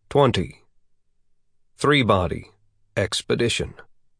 20. Three-Body Expedition.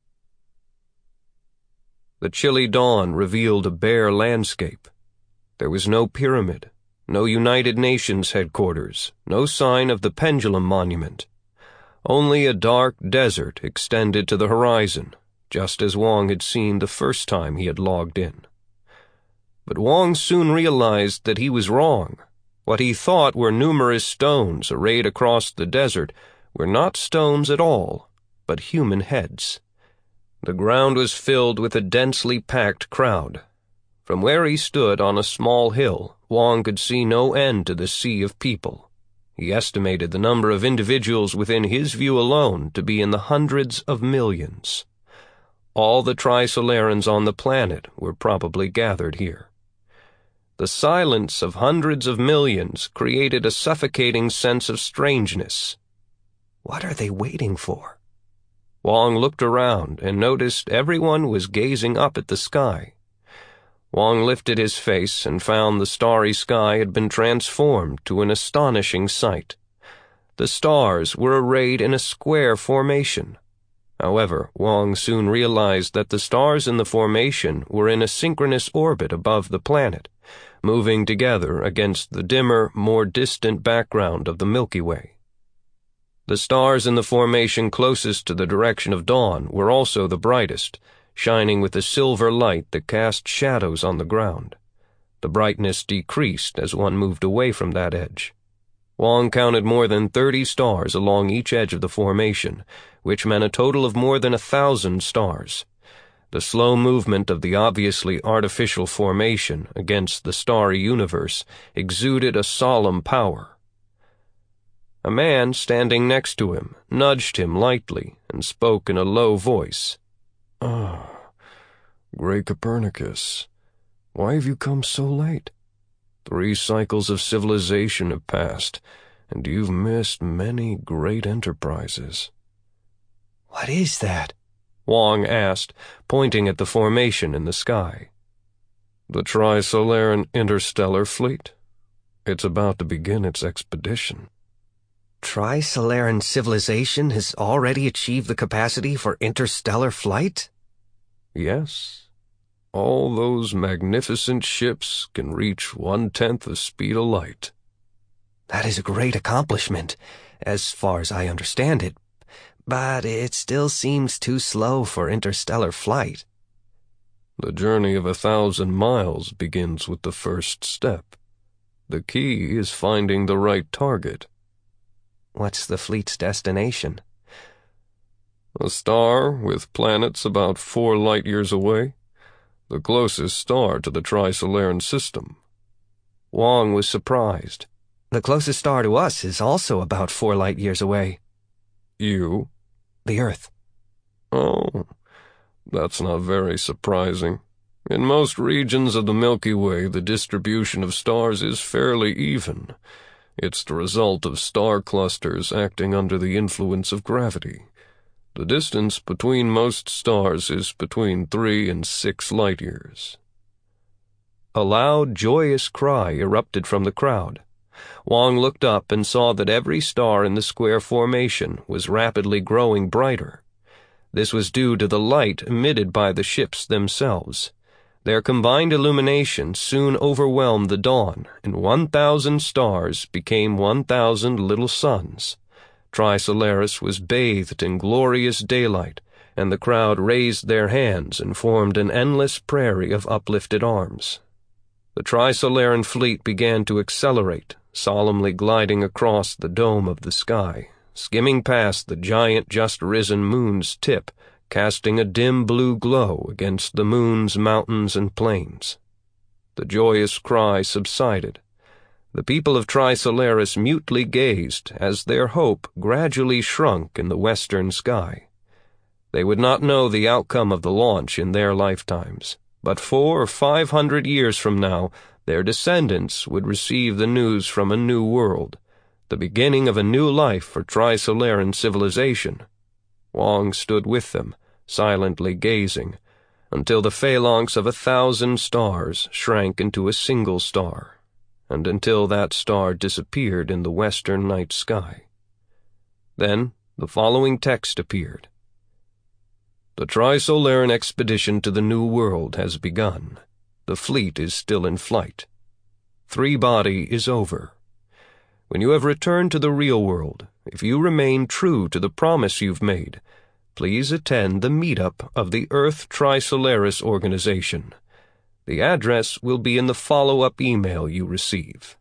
The chilly dawn revealed a bare landscape. There was no pyramid, no United Nations headquarters, no sign of the Pendulum Monument. Only a dark desert extended to the horizon, just as Wong had seen the first time he had logged in. But Wong soon realized that he was wrong. What he thought were numerous stones arrayed across the desert were not stones at all, but human heads. The ground was filled with a densely packed crowd. From where he stood on a small hill, Wong could see no end to the sea of people. He estimated the number of individuals within his view alone to be in the hundreds of millions. All the Trisolarans on the planet were probably gathered here. The silence of hundreds of millions created a suffocating sense of strangeness. What are they waiting for? Wong looked around and noticed everyone was gazing up at the sky. Wong lifted his face and found the starry sky had been transformed to an astonishing sight. The stars were arrayed in a square formation. However, Wong soon realized that the stars in the formation were in a synchronous orbit above the planet, moving together against the dimmer, more distant background of the Milky Way. The stars in the formation closest to the direction of dawn were also the brightest, shining with a silver light that cast shadows on the ground. The brightness decreased as one moved away from that edge. Wong counted more than 30 stars along each edge of the formation, which meant a total of more than 1,000 stars. The slow movement of the obviously artificial formation against the starry universe exuded a solemn power. A man standing next to him nudged him lightly and spoke in a low voice. Grey Copernicus, why have you come so late? 3 cycles of civilization have passed, and you've missed many great enterprises. What is that? Wong asked, pointing at the formation in the sky. The Trisolaran Interstellar Fleet. It's about to begin its expedition. Trisolaran civilization has already achieved the capacity for interstellar flight? Yes. All those magnificent ships can reach 1/10 the speed of light. That is a great accomplishment, as far as I understand it, but it still seems too slow for interstellar flight. The journey of 1,000 miles begins with the first step. The key is finding the right target. What's the fleet's destination? A star with planets about 4 light-years away. The closest star to the Trisolaran system. Wong was surprised. The closest star to us is also about 4 light-years away. You? The Earth. Oh, that's not very surprising. In most regions of the Milky Way, the distribution of stars is fairly even. It's the result of star clusters acting under the influence of gravity. The distance between most stars is between 3 and 6 light-years. A loud, joyous cry erupted from the crowd. Wong looked up and saw that every star in the square formation was rapidly growing brighter. This was due to the light emitted by the ships themselves. Their combined illumination soon overwhelmed the dawn, and 1,000 stars became 1,000 little suns. Trisolaris was bathed in glorious daylight, and the crowd raised their hands and formed an endless prairie of uplifted arms. The Trisolaran fleet began to accelerate, solemnly gliding across the dome of the sky, skimming past the giant just-risen moon's tip, casting a dim blue glow against the moon's mountains and plains. The joyous cry subsided. The people of Trisolaris mutely gazed as their hope gradually shrunk in the western sky. They would not know the outcome of the launch in their lifetimes, but 400 or 500 years from now, their descendants would receive the news from a new world, the beginning of a new life for Trisolaran civilization. Wong stood with them, silently gazing, until the phalanx of 1,000 stars shrank into a single star, and until that star disappeared in the western night sky. Then the following text appeared. The Trisolaran expedition to the New World has begun. The fleet is still in flight. Three-body is over. When you have returned to the real world, if you remain true to the promise you've made, please attend the meetup of the Earth Trisolaris organization. The address will be in the follow-up email you receive.